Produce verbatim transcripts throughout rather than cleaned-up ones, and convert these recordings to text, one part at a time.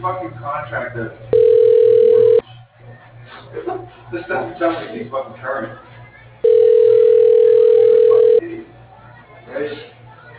fucking contract that this doesn't sound like he's fucking current. Fucking idiot. Right?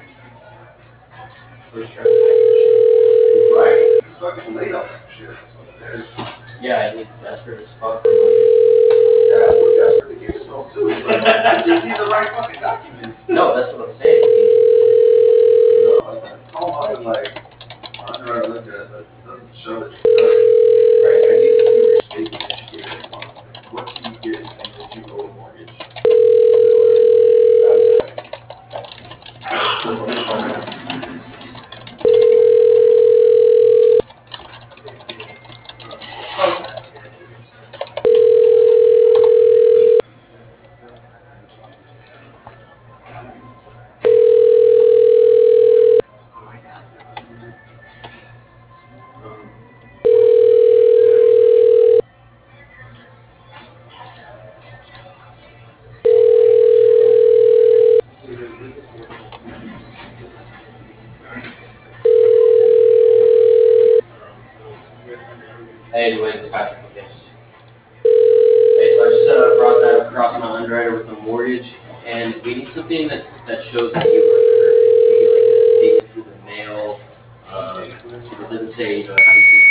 First try. Right? He's fucking late on that shit. That's what it is. Yeah, he's desperate as fuck for money. Yeah, we're desperate to get yourself too. I just need the right fucking documents. No, that's what I'm saying. You know, like, call up and like, underwriter look at it, but it doesn't show that you're current. Right? I need to see your statement educated on what do you get and that you owe a mortgage. Hey, wait, it's Patrick. Okay. Hey, so I just uh, brought that across my underwriter with the mortgage, and we need something that, that shows that you were current. We get like a statement through the mail. Uh, so it doesn't say, you know, how many